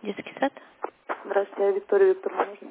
Детский сад? Здравствуйте, Виктория Викторовна, можно?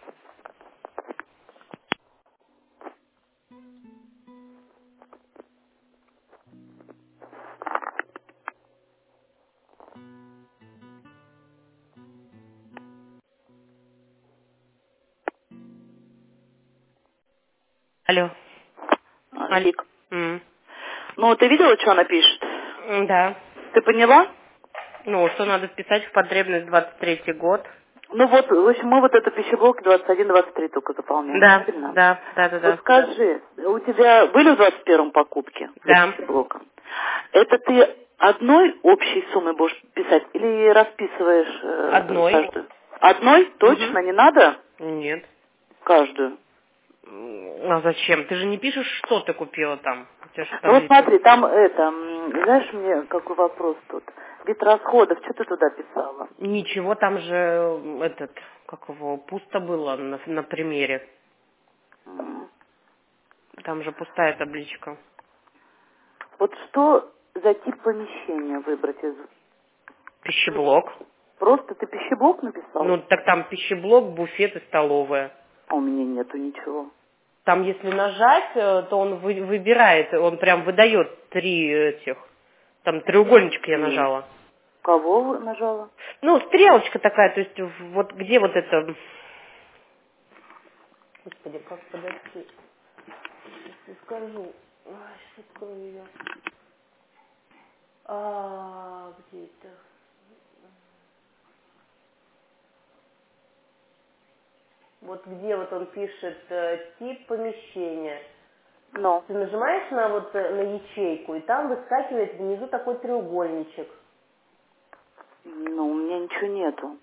Алло. Алло. Вик. Ну, ты видела, что она пишет? Да. Ты поняла? Ну, что надо вписать в потребность 23-й год. Ну вот, в общем, мы вот это пищеблок 21-23 только заполняем, Да, правильно? да. Вот скажи, у тебя были в 21-м покупки для Да. пищеблока? Это ты одной общей суммой будешь писать или расписываешь Одной. каждую? Одной? Точно? Не надо? Нет. Каждую? А зачем? Ты же не пишешь, что ты купила там. У тебя же Ну вот таблица. смотри, там знаешь мне какой вопрос тут? Вид расходов, что ты туда писала? Ничего, там же как его, пусто было на примере. М. Там же пустая табличка. Вот что за тип помещения выбрать из... Пищеблок. Просто ты пищеблок написал? Ну, так там пищеблок, буфет и столовая. А у меня нету ничего. Там, если нажать, то он выбирает, он прям выдает 3 этих. Там треугольничек я нажала. Кого вы нажала? Ну, стрелочка такая, то есть вот где вот это... Господи, как подойти? Сейчас не скажу. Сейчас открою ее. Где это? Вот где вот он пишет тип помещения. Ну. Ты нажимаешь на ячейку, и там выскакивает внизу такой треугольничек. Ну, у меня ничего нету.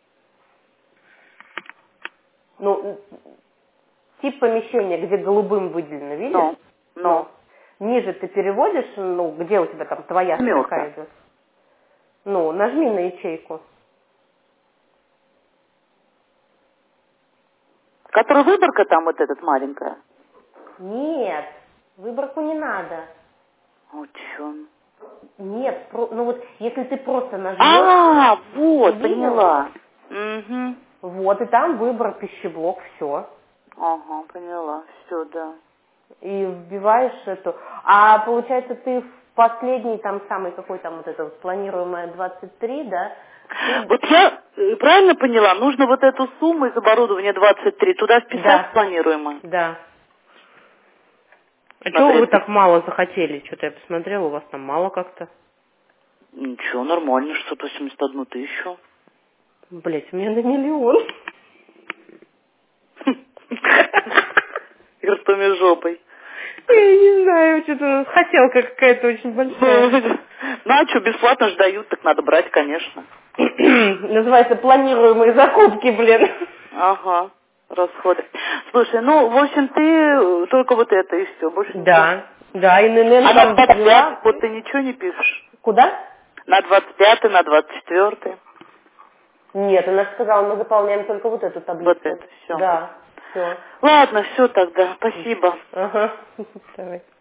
Ну, тип помещения, где голубым выделено, видишь? Ну. Ниже ты переводишь, где у тебя там твоя строка идет. Нажми на ячейку. Которая выборка там вот этот маленькая? Нет, выборку не надо. Вот чё? Нет, если ты просто нажмешь... Вот, поняла. Угу. Вот, и там выбор пищеблок, все. Ага, поняла. Все, да. И вбиваешь эту. А получается, ты в последний, там самый какой там вот это вот планируемое 23, да? Вот я правильно поняла, нужно вот эту сумму из оборудования 23 туда вписать планируемо? Да. А чего вы Смотреть. так мало захотели? Что-то я посмотрела, у вас там мало как-то. Ничего, нормально, 681 тысячу. Блять, у меня на миллион. Ртом жопой. Я не знаю, что-то хотелка какая-то очень большая. Ну а что, бесплатно ж дают, так надо брать, конечно. Называется планируемые закупки, блин. Ага, расходы. Слушай, ну, в общем, ты только вот это и все, больше ничего. Да, и ННН А на там 25 вот ты ничего не пишешь? Куда? На 25 на 24 Нет, она сказала, мы заполняем только вот эту таблицу. Вот это все. Да, все. Ладно, все тогда, спасибо. Ага, давай.